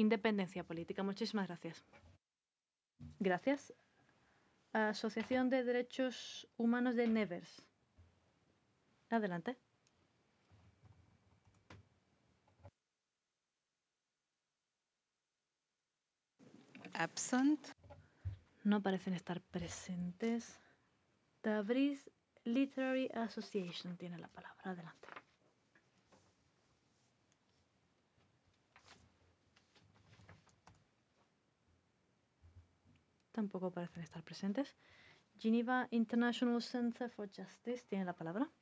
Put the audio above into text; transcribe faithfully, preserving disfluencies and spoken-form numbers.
independencia política. Muchísimas gracias. Gracias. Asociación de Derechos Humanos de Nevers. Adelante. Absent. No parecen estar presentes. Tabriz Literary Association tiene la palabra. Adelante. Tampoco parecen estar presentes. Geneva International Center for Justice tiene la palabra.